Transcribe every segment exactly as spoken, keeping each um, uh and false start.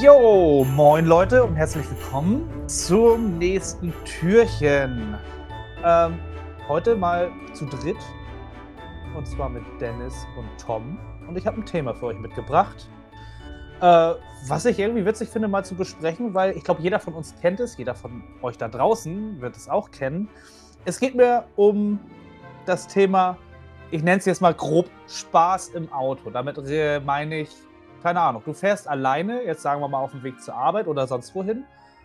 Jo, moin Leute und herzlich willkommen zum nächsten Türchen. Ähm, heute mal zu dritt und zwar mit Dennis und Tom und ich habe ein Thema für euch mitgebracht, äh, was ich irgendwie witzig finde mal zu besprechen, weil ich glaube jeder von uns kennt es, jeder von euch da draußen wird es auch kennen. Es geht mir um das Thema, ich nenne es jetzt mal grob Spaß im Auto. Damit äh, meine ich, keine Ahnung, du fährst alleine, jetzt sagen wir mal auf dem Weg zur Arbeit oder sonst wohin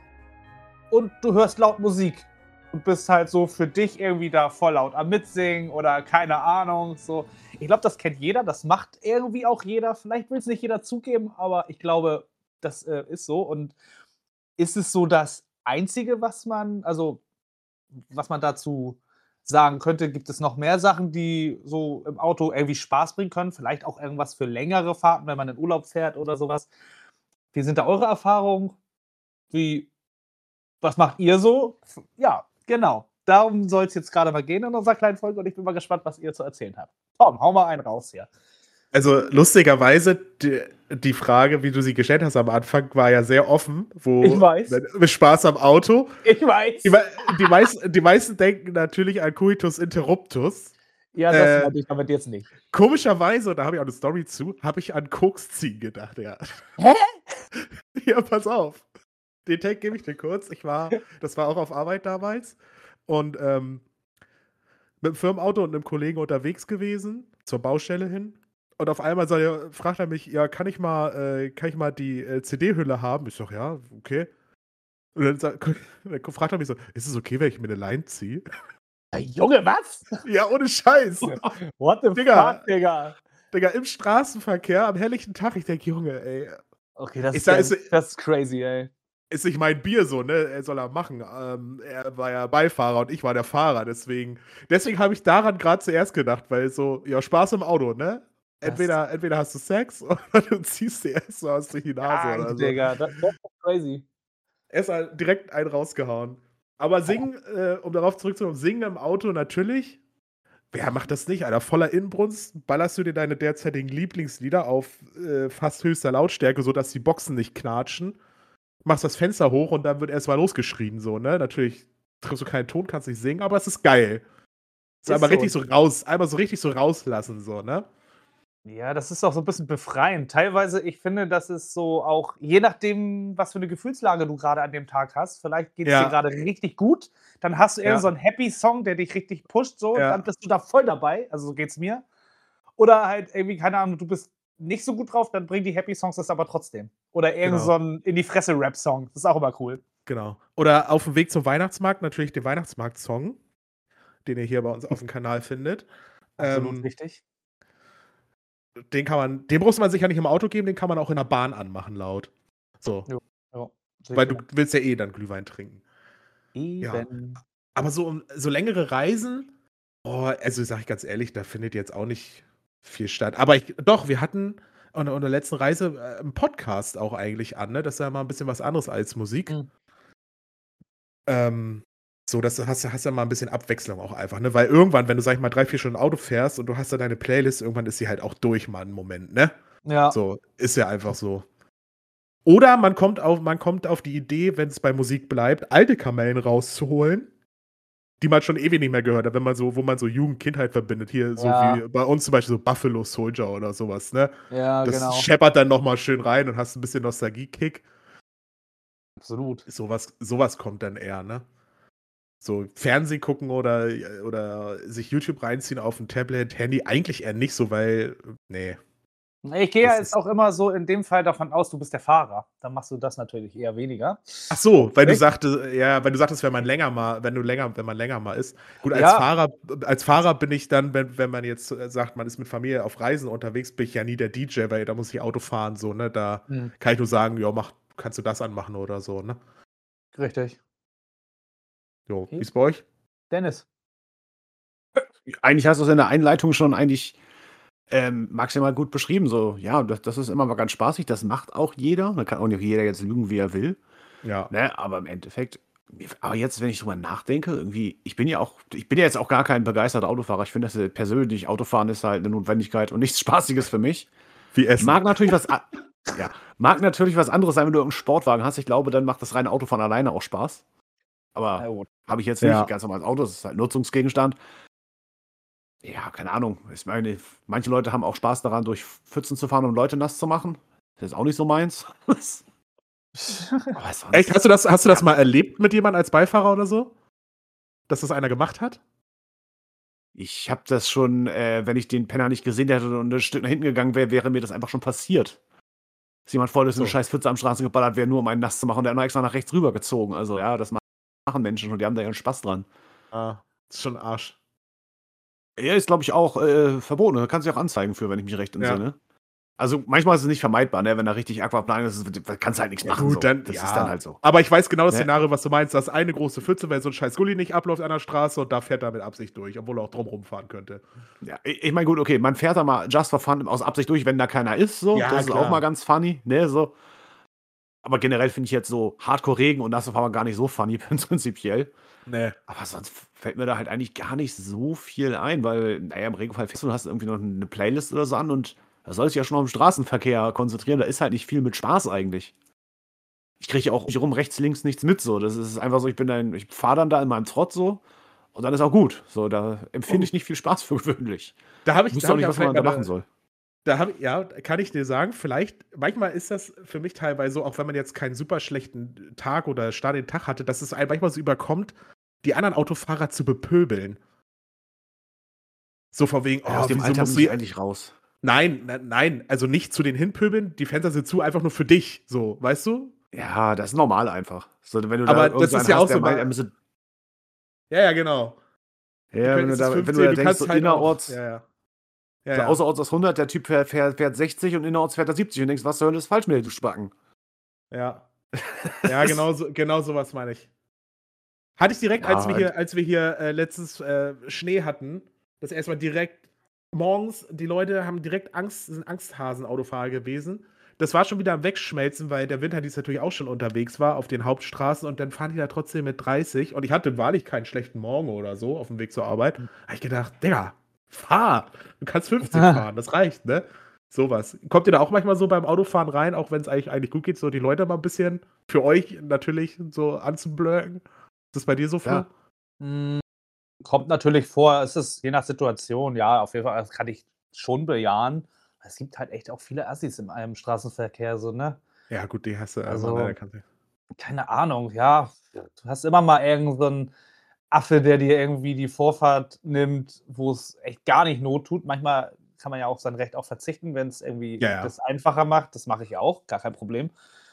und du hörst laut Musik und bist halt so für dich irgendwie da voll laut am Mitsingen oder keine Ahnung, so. Ich glaube, das kennt jeder, das macht irgendwie auch jeder. Vielleicht will es nicht jeder zugeben, aber ich glaube, das äh, ist so. Und ist es so das Einzige, was man, also was man dazu sagen könnte, gibt es noch mehr Sachen, die so im Auto irgendwie Spaß bringen können? Vielleicht auch irgendwas für längere Fahrten, wenn man in Urlaub fährt oder sowas. Wie sind da eure Erfahrungen? Wie, was macht ihr so? F- Ja, genau. Darum soll es jetzt gerade mal gehen in unserer kleinen Folge und ich bin mal gespannt, was ihr zu erzählen habt. Tom, hau mal einen raus hier. Also lustigerweise, die, die Frage, wie du sie gestellt hast am Anfang, war ja sehr offen. Wo, Ich weiß. Mit Spaß am Auto. Ich weiß. Die, mei- die, meisten, die meisten denken natürlich an Coitus Interruptus. Ja, das Äh, meinte ich damit jetzt nicht. Komischerweise, da habe ich auch eine Story zu, habe ich an Koks ziehen gedacht, ja. Hä? Ja, pass auf. Den Take gebe ich dir kurz. Ich war, das war auch auf Arbeit damals. Und ähm, mit dem Firmenauto und einem Kollegen unterwegs gewesen, zur Baustelle hin. Und auf einmal soll er, fragt er mich, ja, kann ich mal, äh, kann ich mal die äh, C D-Hülle haben? Ich sag, ja, okay. Und dann, sag, dann fragt er mich so, ist es okay, wenn ich mir eine Line ziehe? Äh, Junge, was? Ja, ohne Scheiß. What the Digga. fuck, Digga? Digga, im Straßenverkehr, am helllichten Tag, ich denke, Junge, ey, Okay, das Ich ist, sag, ja, ist- das ist crazy, ey. ist nicht mein Bier so, ne? Er soll er machen. Ähm, er war ja Beifahrer und ich war der Fahrer, deswegen, deswegen habe ich daran gerade zuerst gedacht, weil so, ja, Spaß im Auto, ne? Das- Entweder, entweder hast du Sex oder du ziehst dir erst so aus durch die Nase Krank, oder so. Digga, das, das ist crazy. Erst mal direkt einen rausgehauen. Aber singen, äh, um darauf zurückzukommen, singen im Auto natürlich. Wer macht das nicht, Alter? Voller Inbrunst ballerst du dir deine derzeitigen Lieblingslieder auf äh, fast höchster Lautstärke, sodass die Boxen nicht knatschen. Machst das Fenster hoch und dann wird erstmal losgeschrien, so, ne? Natürlich triffst du keinen Ton, kannst nicht singen, aber es ist geil. So, Ist einmal so. richtig so raus, einmal so richtig so rauslassen, so, ne? Ja, das ist auch so ein bisschen befreiend. Teilweise, ich finde, das ist so auch, je nachdem, was für eine Gefühlslage du gerade an dem Tag hast, vielleicht geht es Ja. dir gerade richtig gut, dann hast du Ja. irgend so einen Happy-Song, der dich richtig pusht, so, Ja. dann bist du da voll dabei, also so geht's mir. Oder halt irgendwie, keine Ahnung, du bist nicht so gut drauf, dann bringen die Happy-Songs das aber trotzdem. Oder irgend Genau. so ein In-die-Fresse-Rap-Song, das ist auch immer cool. Genau. Oder auf dem Weg zum Weihnachtsmarkt natürlich den Weihnachtsmarkt-Song, den ihr hier bei uns auf dem Kanal findet. Absolut Ähm, wichtig. Den kann man, den muss man sich ja nicht im Auto geben, den kann man auch in der Bahn anmachen, laut. So. Ja, sehe Weil ich du willst ja eh dann Glühwein trinken. genau. ja. Eben. Aber so, um- so längere Reisen, oh, also sag ich ganz ehrlich, da findet jetzt auch nicht viel statt. Aber ich, doch, wir hatten an der, an der letzten Reise äh, einen Podcast auch eigentlich an, ne? Das ist ja mal ein bisschen was anderes als Musik. Mhm. Ähm, so, das hast, du- hast ja mal ein bisschen Abwechslung auch einfach, ne? Weil irgendwann, wenn du, sag ich mal, drei, vier Stunden Auto fährst und du hast da deine Playlist, irgendwann ist sie halt auch durch, mal einen Moment, ne? Ja. So, ist ja einfach so. Oder man kommt auf, man kommt auf die Idee, wenn es bei Musik bleibt, alte Kamellen rauszuholen, die man schon ewig nicht mehr gehört hat, wenn man so, wo man so Jugend, Kindheit verbindet. Hier, so Ja. wie bei uns zum Beispiel so Buffalo Soldier oder sowas, ne? Ja, Das genau. scheppert dann nochmal schön rein und hast ein bisschen Nostalgie-Kick. Absolut. Sowas, sowas kommt dann eher, ne? So Fernsehen gucken oder, oder sich YouTube reinziehen auf ein Tablet, Handy, eigentlich eher nicht so, weil, nee. Ich gehe ja Das jetzt ist- auch immer so in dem Fall davon aus, du bist der Fahrer. Dann machst du das natürlich eher weniger. Ach so, weil du Echt? sagte, ja, weil du sagtest, wenn man länger mal, wenn du länger, wenn man länger mal ist. Gut, als Ja. Fahrer, als Fahrer bin ich dann, wenn, wenn man jetzt äh, sagt, man ist mit Familie auf Reisen unterwegs, bin ich ja nie der D J, weil da muss ich Auto fahren, so, ne? Da Hm, kann ich nur sagen, ja, mach, kannst du das anmachen oder so, ne? richtig. Jo, Okay. wie ist bei euch? Dennis. Eigentlich hast du es in der Einleitung schon eigentlich ähm, maximal gut beschrieben. So, ja, das, das ist immer mal ganz spaßig. Das macht auch jeder. Da kann auch nicht jeder jetzt lügen, wie er will. Ja. Ne? Aber im Endeffekt, aber jetzt, wenn ich drüber nachdenke, irgendwie, ich bin ja auch, ich bin ja jetzt auch gar kein begeisterter Autofahrer. Ich finde, das äh, persönlich, Autofahren ist halt eine Notwendigkeit und nichts Spaßiges für mich. Wie Essen. Mag natürlich was. a- Ja, mag natürlich was anderes sein, wenn du einen Sportwagen hast. Ich glaube, dann macht das reine Autofahren alleine auch Spaß. Na Aber gut. habe ich jetzt nicht. Ja. Ganz normales Auto, das ist halt Nutzungsgegenstand. Ja, keine Ahnung. Ich meine, manche Leute haben auch Spaß daran, durch Pfützen zu fahren, um Leute nass zu machen. Das ist auch nicht so meins. Aber sonst, Echt? Hast du das, hast du das Ja. mal erlebt mit jemandem als Beifahrer oder so? Dass das einer gemacht hat? Ich habe das schon, äh, wenn ich den Penner nicht gesehen hätte und ein Stück nach hinten gegangen wäre, wäre mir das einfach schon passiert. Dass jemand voll ist und eine So. scheiß Pfütze am Straßen geballert wäre, nur um einen nass zu machen und der hat noch extra nach rechts rübergezogen. Also ja, das machen Menschen und die haben da ihren Spaß dran. Ah, ist schon Arsch. Ja, ist, glaube ich, auch äh, verboten. Da kannst du dich auch anzeigen für, wenn ich mich recht Ja. entsinne. Also manchmal ist es nicht vermeidbar, ne? Wenn da richtig Aquaplaning ist, ist- da kannst du halt nichts Ja, machen. gut, so. dann, Das ja. ist dann halt so. Aber ich weiß genau das Ne? Szenario, was du meinst. Das ist eine große Pfütze, wenn so ein scheiß Gully nicht abläuft an der Straße und da fährt er mit Absicht durch, obwohl er auch drumrum fahren könnte. Ja, ich, ich meine, gut, okay, man fährt da mal just for fun aus Absicht durch, wenn da keiner ist. So. Ja, Das ist klar. auch mal ganz funny, ne? So. Aber generell finde ich jetzt so Hardcore-Regen und nasse Fahren gar nicht so funny, prinzipiell. Nee. Aber sonst fällt mir da halt eigentlich gar nicht so viel ein, weil, naja, im Regelfall fährst du, hast irgendwie noch eine Playlist oder so an und da soll sich ja schon auf den Straßenverkehr konzentrieren. Da ist halt nicht viel mit Spaß eigentlich. Ich kriege ja auch nicht rum, rechts, links nichts mit so. Das ist einfach so, ich bin dann, ich fahre dann da in meinem Trott so und dann ist auch gut. So, da empfinde ich nicht viel Spaß für gewöhnlich. Da habe ich, Ich wusste da auch hab ich nicht, aber was man vielleicht da mal machen eine- soll. Da habe ich, ja, kann ich dir sagen, vielleicht, manchmal ist das für mich teilweise so, auch wenn man jetzt keinen super schlechten Tag oder Start in den Tag hatte, dass es einem manchmal so überkommt, die anderen Autofahrer zu bepöbeln. So von wegen, oh, Ja, aus dem wieso Alter musst bin du ich eigentlich raus. Nein, na, nein, also nicht zu den hinpöbeln, die Fenster sind zu, einfach nur für dich, so, weißt du? Ja, das ist normal einfach. So, wenn du Aber da das ist irgendeinen ja hast, auch der so meint, mal- er müsse, Ja, ja, genau. ja, wenn können- du es da, ist wenn du fünfzehn, da du denkst, kannst so halt auch- innerorts, Ja, ja. Ja, so ja. außerorts aus hundert, der Typ fährt, fährt, fährt sechzig und innerorts fährt er siebzig und denkst, was zur Hölle ist falsch mit dir, du Spacken? Ja, ja genau, so, genau sowas meine ich. Hatte ich direkt, Ja, als wir halt. hier, als wir hier äh, letztens äh, Schnee hatten, das erstmal direkt morgens, die Leute haben direkt Angst, sind Angsthasen-Autofahrer gewesen. Das war schon wieder am Wegschmelzen, weil der Winterdienst natürlich auch schon unterwegs war auf den Hauptstraßen und dann fahren die da trotzdem mit dreißig und ich hatte wahrlich keinen schlechten Morgen oder so auf dem Weg zur Arbeit. Habe ich gedacht, Digga, fahr! Du kannst fünfzig fahren, das reicht, ne? Sowas. Kommt ihr da auch manchmal so beim Autofahren rein, auch wenn es eigentlich, eigentlich gut geht, so die Leute mal ein bisschen für euch natürlich so anzublöken? Ist das bei dir so, Flo? Ja. Hm, kommt natürlich vor, es ist je nach Situation, ja, auf jeden Fall, das kann ich schon bejahen. Es gibt halt echt auch viele Assis in einem Straßenverkehr, so, ne? Ja, gut, die hast du Also- immer, ne, da kannst du. Keine Ahnung, ja. Du hast immer mal irgend so 'n Affe, der dir irgendwie die Vorfahrt nimmt, wo es echt gar nicht Not tut. Manchmal kann man ja auch sein Recht auch verzichten, wenn es irgendwie Ja, ja. das einfacher macht. Das mache ich auch, gar kein Problem.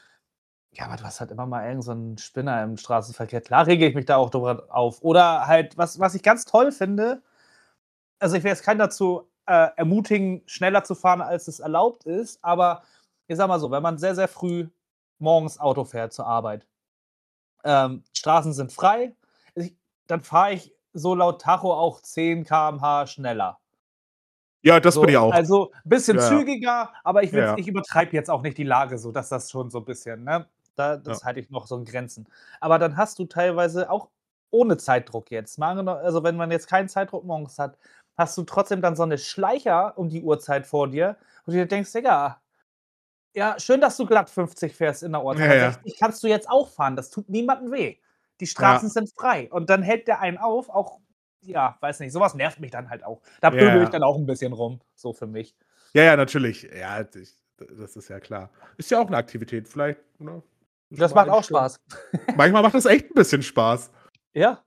Ja, aber du hast halt immer mal irgend so 'n Spinner im Straßenverkehr. Klar rege ich mich da auch drüber auf. Oder halt, was was ich ganz toll finde, also, ich will jetzt keinen dazu, äh, ermutigen, schneller zu fahren, als es erlaubt ist, aber ich sage mal so, wenn man sehr, sehr früh morgens Auto fährt zur Arbeit, ähm, Straßen sind frei, ich dann fahre ich so laut Tacho auch zehn Kilometer pro Stunde schneller. Ja, das So, bin ich auch. also, bisschen Ja, ja. zügiger, aber ich will's Ja, ja. ich übertreibe jetzt auch nicht die Lage so, dass das schon so 'n bisschen, ne? Da das Ja. halte ich noch so in Grenzen. Aber dann hast du teilweise auch ohne Zeitdruck jetzt, mal angeno also, wenn man jetzt keinen Zeitdruck morgens hat, hast du trotzdem dann so 'ne Schleicher um die Uhrzeit vor dir, wo du dir denkst: „Digga, ja, schön, dass du glatt fünfzig fährst in der Ortschaft. Ja, ja. sechzig kannst du jetzt auch fahren, das tut niemandem weh. Die Straßen sind frei.“ Und dann hält der einen auf, auch ja, weiß nicht, sowas nervt mich dann halt auch. Da Ja, pöbel ja. ich dann auch 'n bisschen rum, so für mich. Ja, ja, natürlich. Ja, ich, das ist ja klar. Ist ja auch eine Aktivität, vielleicht, ne? Das Schon mal macht auch einstellen. Spaß. Manchmal macht das echt ein bisschen Spaß. Ja.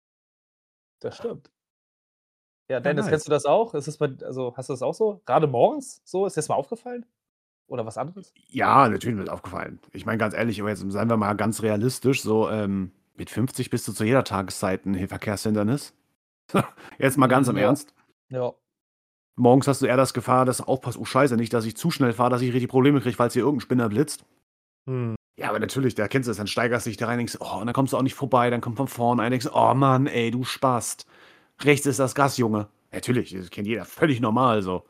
Das stimmt. Ja, Dennis, nice. kennst du das auch? Ist es bei also, hast du das auch so? Grade morgens so? Ist dir das mal aufgefallen? Oder was anderes? Ja, natürlich wird aufgefallen. Ich meine, ganz ehrlich, aber jetzt seien wir mal ganz realistisch, so, ähm, mit fünfzig bist du zu jeder Tageszeit 'n Verkehrshindernis. Jetzt mal ganz im Ja. Ernst. Ja. Morgens hast du eher das Gefahr, dass du aufpasst: „Oh Scheiße, nicht, dass ich zu schnell fahre, dass ich richtig Probleme kriege, falls hier irgend 'n Spinner blitzt.“ Hm. Ja, aber natürlich, da kennst du das, dann steigerst du dich da rein, denkst: „Oh“, und dann kommst du auch nicht vorbei, dann kommt von vorne einer, denkst: „Oh Mann, ey, du Spast. Rechts ist das Gas, Junge.“ Natürlich, das kennt jeder, völlig normal so.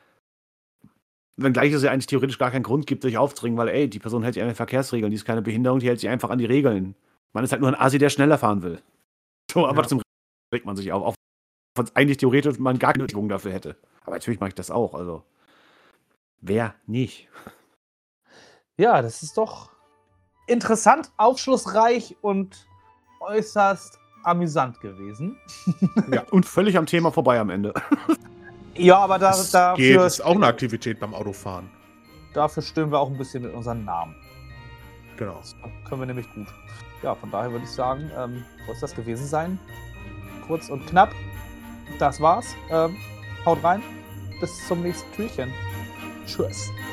Wenngleich es ja eigentlich theoretisch gar keinen Grund gibt, sich aufzuregen, weil, ey, die Person hält sich an den Verkehrsregeln, die ist keine Behinderung, die hält sich einfach an die Regeln. Man ist halt nur 'n Assi, der schneller fahren will. So, aber Ja. zum regt man sich auf, auch wenn's eigentlich theoretisch man gar keine Nötigung dafür hätte. Aber natürlich mache ich das auch, also wer nicht? Ja, das ist doch interessant, aufschlussreich und äußerst amüsant gewesen. Ja, und völlig am Thema vorbei am Ende. Ja, aber da, Das geht, dafür, ist auch eine Aktivität beim Autofahren. dafür stimmen wir auch ein bisschen mit unseren Namen. Genau. Das können wir nämlich gut. Ja, von daher würde ich sagen, ähm, soll es das gewesen sein? Kurz und knapp. Das war's. Ähm, haut rein. Bis zum nächsten Türchen. Tschüss.